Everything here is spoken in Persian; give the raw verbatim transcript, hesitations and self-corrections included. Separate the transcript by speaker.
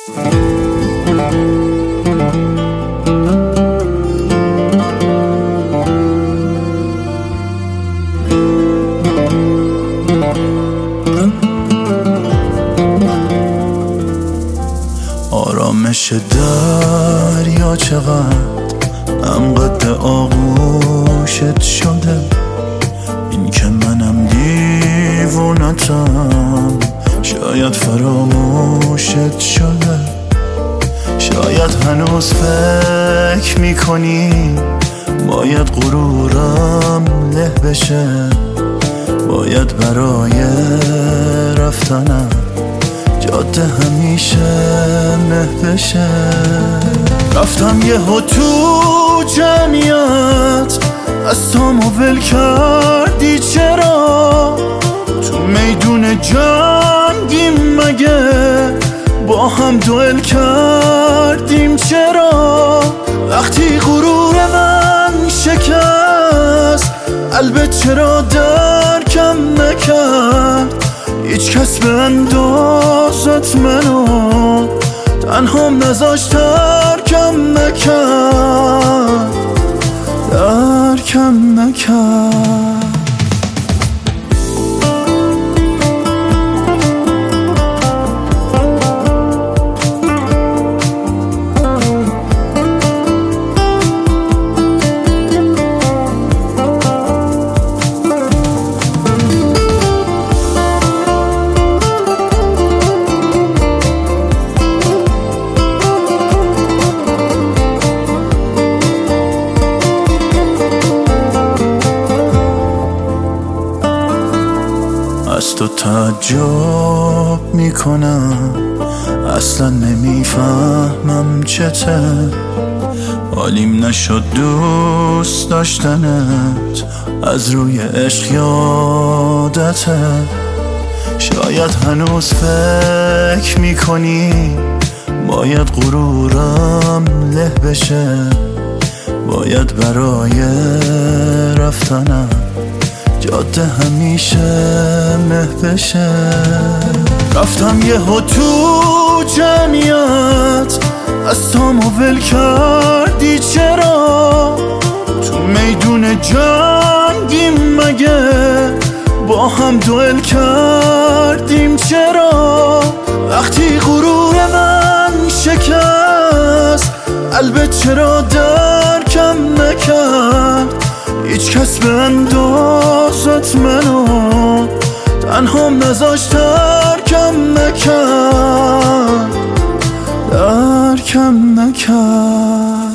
Speaker 1: آرامش دریا چقدر هم قد آغوشت شده، این که منم دیوونتم شاید فراموشت شده. شاید هنوز فکر میکنی باید غرورم له بشه، باید برای رفتنم جاده همیشه مه بشه. رفتم یه ها تو جمعیت از تامو ول کردی، چرا تو میدون جنگیم مگه با هم دوئل کردیم؟ چرا وقتی غرور من شکست قلبت چرا درکم نکرد؟ هیچ کس به اندازت منو تنهام نذاشت درکم نکرد، درکم نکرد. از تو تعجب میکنم، اصلا نمیفهمم چته، حالیم نشد دوست داشتنت از روی عشق یادته. شاید هنوز فکر میکنی باید غرورم له بشه، باید برای رفتنم جاده همیشه مه بشه. رفتم یه ها تو جمعیت از تامو ول کردی، چرا تو میدون جنگیم مگه با هم دوئل کردیم؟ چرا وقتی غرور من شکست قلبت چرا درکم نکرد؟ هیچ کس به اندازت منو تنهام نذاشت درکم نکرد، درکم نکرد.